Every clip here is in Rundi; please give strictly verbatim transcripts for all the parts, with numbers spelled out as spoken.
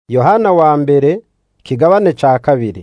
Yohana wa mbere kigabane ca kabiri.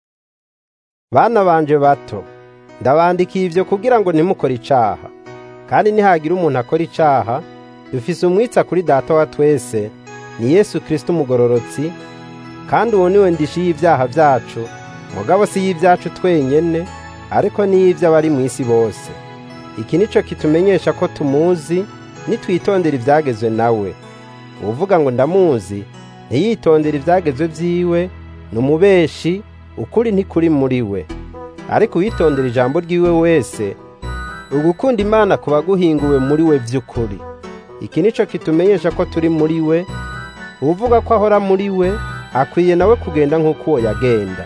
Bana banje bato, ndabandikiye ivyo kugira ngo ntimukore icaha. Kandi nihagira umuntu akora icaha, dufise umwitsa kuri Data wa twese, ni Yesu Kristo umugororotsi, kandi uwo niwe ndishi y'ivyaha vyacu, mugabo si y'ivyacu twenyene, ariko ni y'ivy'abari mw'isi bose. Iki nico kitumenyesha ko tumuzi, nitwitondera ivyagezwe nawe. Uvuga ngo ndamuzi, ntiyitondera ivyagezwe vyiwe, n'umubeshi, ukuri ntikuri muri we. Ariko uyitondera ijambo ryiwe wese, ugukunda Imana kuba guhinguwe muri we vy'ukuri. Iki nico kitumenyesha ko turi muri we, uvuga ko ahora muri we, akwiye nawe kugenda nk'uko uwo yagenda.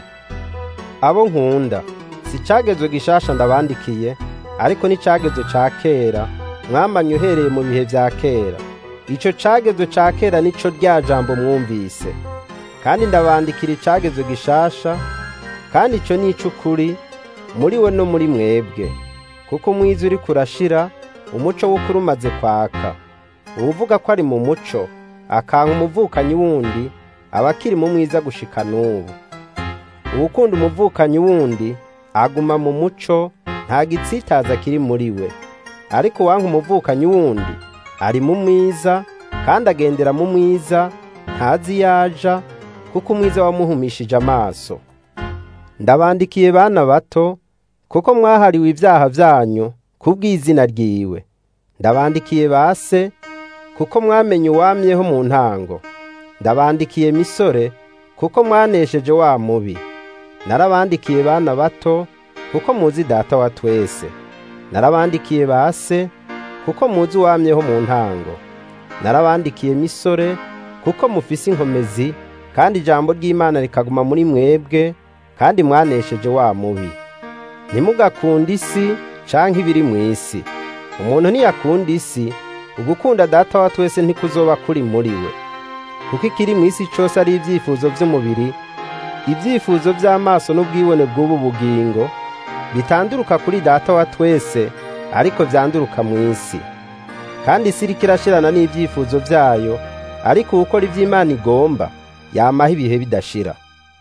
Abo nkunda, si cagezwe gishasha ndabandikiye, ariko ni cagezwe ca kera, mwamanye uhereye mu bihe vya kera. Ico cagezwe ca kera nico rya jambo mwumvise. Kandi ndabandikira icagezwe gishasha, kandi ico ni ic'ukuri, muri we no muri mwebwe. Kuko umwiza uri kurashira, umuco w'ukuri umaze kwaka. Uwuvuga ko ari mu muco, akanka umuvukanyi wundi, aba akiri mu mwiza gushika n'ubu. Uwukunda umuvukanyi wundi, aguma mu muco, nta gitsitaza kiri muri we. Ariko uwanka umuvukanyi wundi, ari mu mwiza, kandi agendera mu mwiza, ntazi yaja, kuko umwiza wamuhumishije amaso. Ndabandikiye bana bato, kuko mwahariwe ivyaha vyanyu, kubw'izina ryiwe. Ndabandikiye base, kuko mwamenye uwamyeho mu ntango. Ndabandikiye misore, kuko mwanesheje wa mubi. Narabandikiye bana bato, kuko muzi Data wa twese. Narabandikiye base, kuko muzi uwamyeho mu ntango. Narabandikiye misore, kuko mufise inkomezi, kandi ijambo ry'Imana rikaguma muri mwebwe, kandi mwanesheje wa mubi. Ntimugakunda isi canke ibiri mw'isi. Umuntu ntiyakunda isi, ugukunda Data wa twese ntikuzoba kuri muri we. Kuko ikiri mw'isi cose ari ivyifuzo vy'umubiri, ivyifuzo vy'amaso n'ubwibone bw'ubu bugingo, bitanduruka kuri Data wa twese, ariko vyanduruka mw'isi. Kandi isi iriko irashirana n'ivyifuzo vyayo, ariko ukora ivy'Imana igomba, yamaho ibihe bidashira.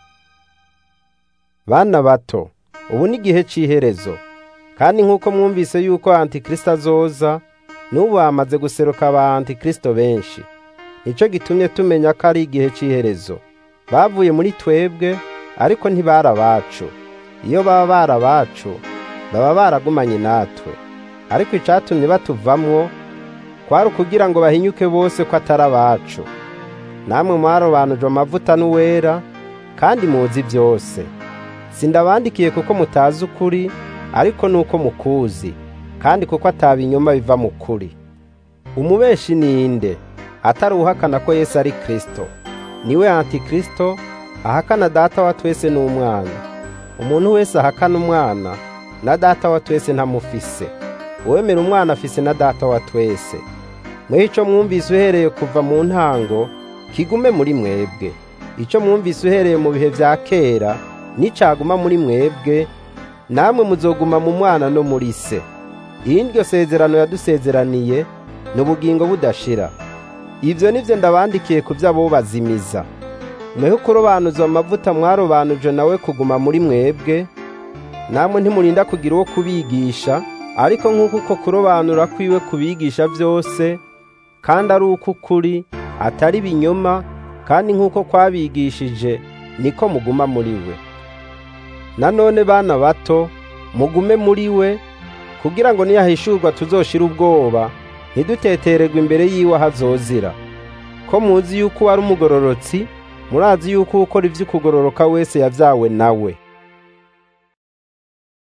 Bana bato, ubu ni igihe c'iherezo. Kandi nk'uko mwumvise yuko Antikristo azoza, n'ubu hamaze guseruka aba Antikristo benshi. Nico gitumye tumenya ko ari igihe c'iherezo. Bavuye muri twebwe, ariko ntibari abacu. Iyo baba bari abacu, baba baragumanye natwe. Ariko icatumye batuvamwo, kwari ukugira ngo bahinyuke bose ko atari abacu. Namwe mwarobanuje amavuta n'uwera, kandi muzi byose. Sindabandikiye kuko mutazi ukuri, ariko nuko mukuzi, kandi kuko atabinyoma biva mu kuri. Umubeshi ninde, atari uhakana ko Yesu ari Kristo. Niwe Antikristo, ahakana Data wa twese n'umwana. Umuntu wese ahakana umwana, na Data wa twese ntamufise. Uwemera umwana afise na Data wa twese. Mwe ico mwumvise uhereye kuva mu ntango, kigume muri mwebwe. Ico mwumvise uhereye mu bihe vya kera, nicaguma muri mwebwe, namwe muzoguma mu mwana no muri se. Iryo sezerano yadusezeraniye, n'ubugingo budashira. Ivyo nivyo ndabandikiye kuvy'abo bazimiza. Mweho kurobanuzwa amavuta mwarobanuje nawe kuguma muri mwebwe, namwe ntimurinda kugira uwo kubigisha, ariko nk'uko uko kurobanura kwiwe kubigisha vyose, kandi ari uko ukuri, atari binyoma, kandi nk'uko kwabigishije, niko muguma muri we. Nanone bana bato, mugume muri we, kugira ngo niyahishurwa tuzoshira ubwoba, ntidutetererwe imbere yiwe hazozira. Ko muzi yuko ari umugororotsi, murazi yuko ukora ivy'ukugororoka wese yavyawe nawe.